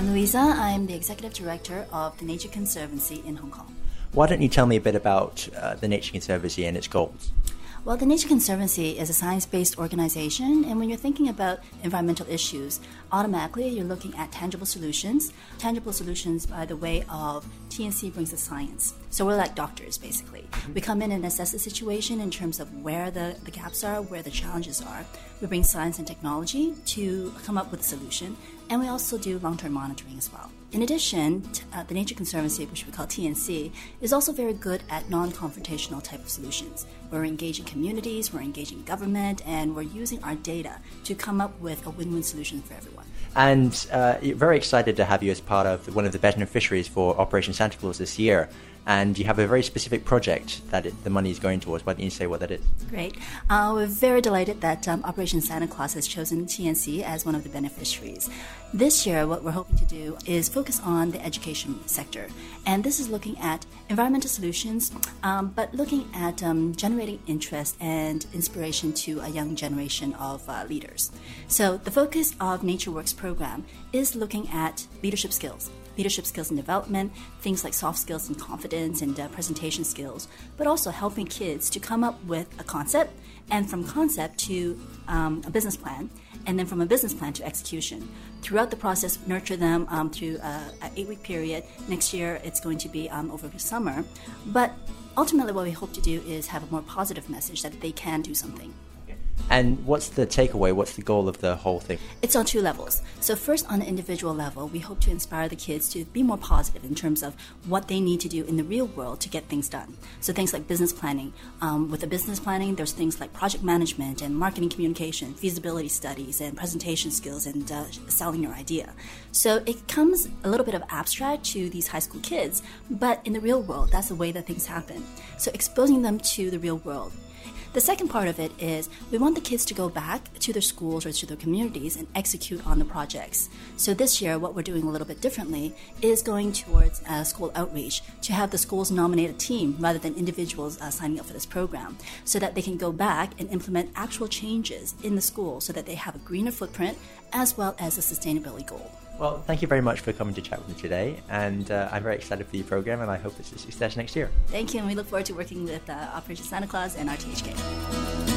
I'm Louisa. I'm the Executive Director of the Nature Conservancy in Hong Kong. Why don't you tell me a bit about the Nature Conservancy and its goals? Well, the Nature Conservancy is a science-based organization, and when you're thinking about environmental issues, automatically you're looking at tangible solutions. Tangible solutions by the way of TNC brings the science. So we're like doctors, basically. We come in and assess the situation in terms of where the gaps are, where the challenges are. We bring science and technology to come up with a solution, and we also do long-term monitoring as well. In addition, the Nature Conservancy, which we call TNC, is also very good at non-confrontational type of solutions. We're engaging communities, we're engaging government, and we're using our data to come up with a win-win solution for everyone. And very excited to have you as part of one of the beneficiaries for Operation Santa Claus this year. And you have a very specific project that the money is going towards. Why don't you say what that is? Great. We're very delighted that Operation Santa Claus has chosen TNC as one of the beneficiaries. This year, what we're hoping to do is focus on the education sector. And this is looking at environmental solutions, but looking at generating interest and inspiration to a young generation of leaders. So the focus of NatureWorks program is looking at leadership skills and development, things like soft skills and confidence and presentation skills, but also helping kids to come up with a concept, and from concept to a business plan, and then from a business plan to execution. Throughout the process, nurture them through an 8-week period. Next year, it's going to be over the summer. But ultimately, what we hope to do is have a more positive message that they can do something. And what's the takeaway? What's the goal of the whole thing? It's on 2 levels. So first, on an individual level, we hope to inspire the kids to be more positive in terms of what they need to do in the real world to get things done. So things like business planning. With the business planning, there's things like project management and marketing communication, feasibility studies and presentation skills and selling your idea. So it comes a little bit of abstract to these high school kids, but in the real world, that's the way that things happen. So exposing them to the real world. The second part of it is we want the kids to go back to their schools or to their communities and execute on the projects. So this year, what we're doing a little bit differently is going towards school outreach to have the schools nominate a team rather than individuals signing up for this program so that they can go back and implement actual changes in the school so that they have a greener footprint as well as a sustainability goal. Well, thank you very much for coming to chat with me today, and I'm very excited for your program, and I hope it's a success next year. Thank you, and we look forward to working with Operation Santa Claus and RTHK.